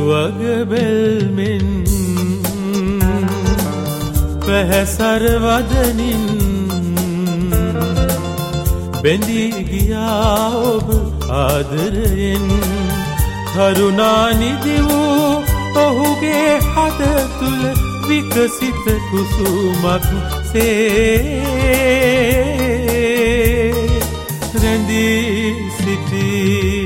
නිතුවග බෙල්මෙන් පැහැසර වදනින් බැඳී ගියා ඔබ ආදරයෙන් කරුණානිදි වූ ඔහුගේ හද තුල විකසිත කුසුමක් සේ රැඳී සිටී.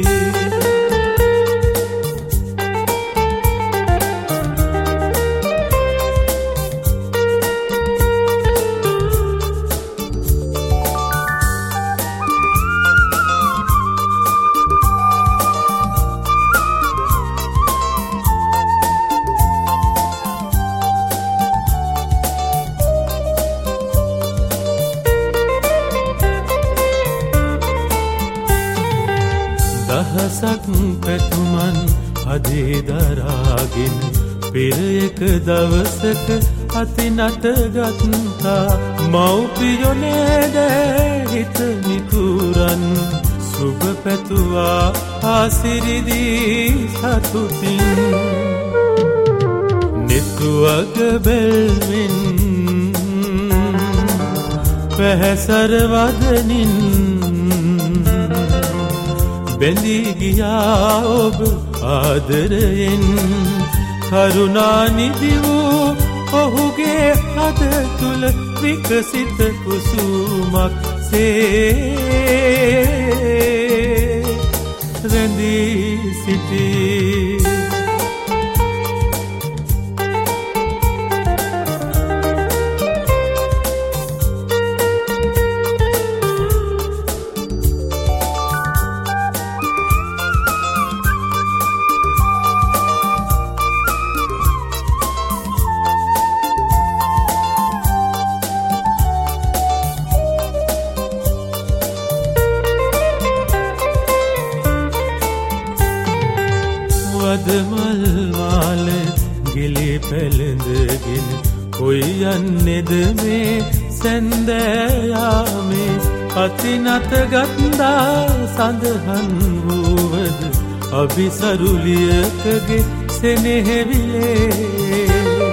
දහසක් පැතුමන් අදේ දරාගෙන පෙර එක දවසක අතිනත ගත්තා මව්පියෝ නේද හිත මිතුරන් සුබ පැතුවා ආසිරිදී සතුටින් නිතුවග බැල්මෙන් පැහැසර වදනින් බැඳී ගියා ඔබ ආදරයෙන් කරුණානිදි වූ ඔහුගේ හද තුල විකසිත කුසුමක් සේ රැඳී සිටී. වදමල් මාල ගිලි පැළඳගෙන කොයි යන්නේද මේ සැන්දෑයාමේ අතිනත ගත්තා සඳහන් වූවද අභිසරුලියකගේ සෙනෙහෙවිලේ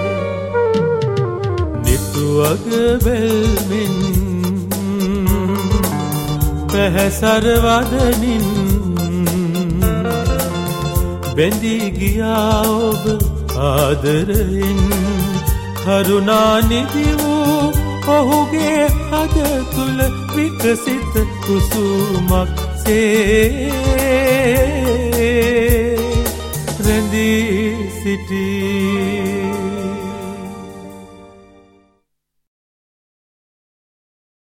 නිතුවග බැල්මෙන් පැහැසර වදනින් බැඳී ගියා ඔබ ආදරයෙන් කරුණානිදි වූ ඔහුගේ හද තුල විකසිත කුසුමක් සේ රැඳී සිටී.